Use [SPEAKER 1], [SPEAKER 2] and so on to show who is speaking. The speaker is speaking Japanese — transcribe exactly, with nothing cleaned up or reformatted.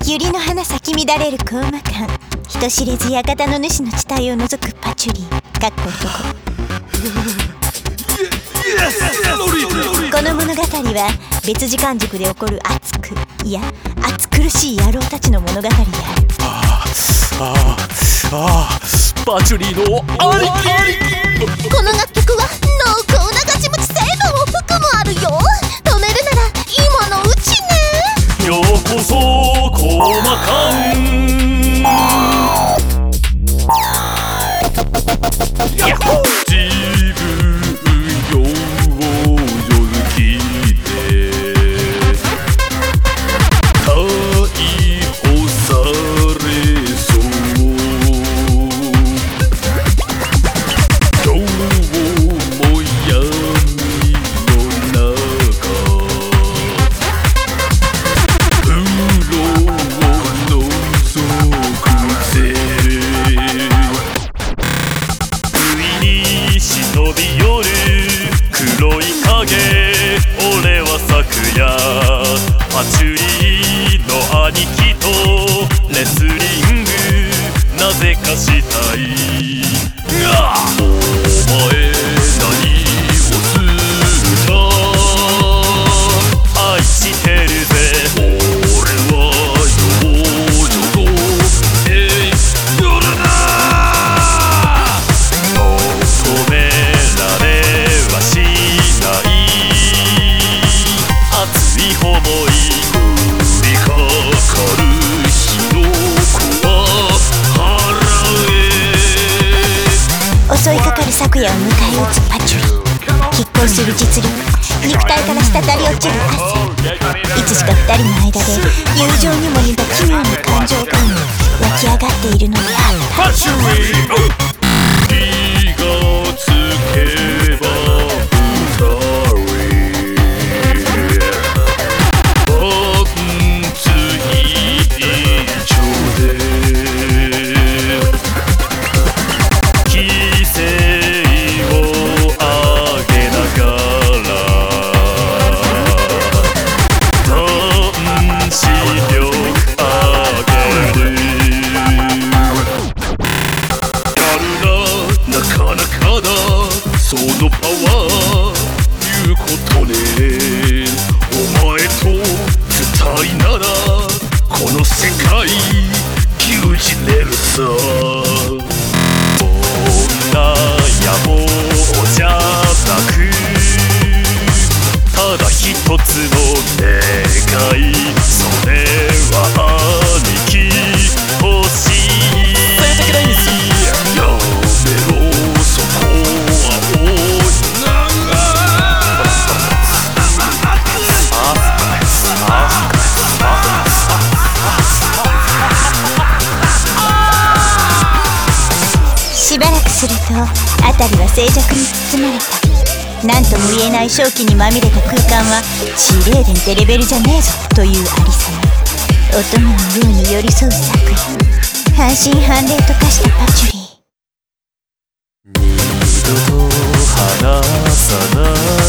[SPEAKER 1] 百合の花咲き乱れる高魔感、人知れず館の主の地帯を覗くパチュリーかっこ男。この物語は別時間軸で起こる熱く、いや熱苦しい野郎たちの物語である。
[SPEAKER 2] ああああパチュリーの兄貴。
[SPEAKER 3] この楽曲は濃厚なガチムチ成分を含むあるよ。止めるなら今のうちね。
[SPEAKER 2] ようこそ高魔感。やっほー自分よう上手で逮捕されそう今日も闇の中風呂を覗くぜ不意に忍び寄る黒い影。俺は昨夜パチュリーの兄貴とレスリングなぜかしたい。うわっお前何をするか愛してるぜ俺は幼女とえい夜だ求められはしない熱い想い降りかかる火の粉払え。
[SPEAKER 1] 襲いかかる昨夜を迎え撃つパチュリー、拮抗する実力、肉体から滴り落ちる汗。いつしか二人の間で友情にも似た奇妙な感情が湧き上がっているのである。
[SPEAKER 2] パチュリー気がつけば二人パンツ一丁で規制を上げながら男子力上げる。なかなかだそのパワーいうことね。お前と伝いならこの世界牛耳れるさ。女野望じゃなくただ一つの願い、それは兄貴欲しい。やめろそこはおい
[SPEAKER 1] しばらくすると辺りは静寂に包まれた。何とも言えない正気にまみれた空間はシーレーデンってレベルじゃねえぞというありさま。乙女のルーに寄り添う作品、半信半霊と化したパチュリー。
[SPEAKER 2] 二度と離さない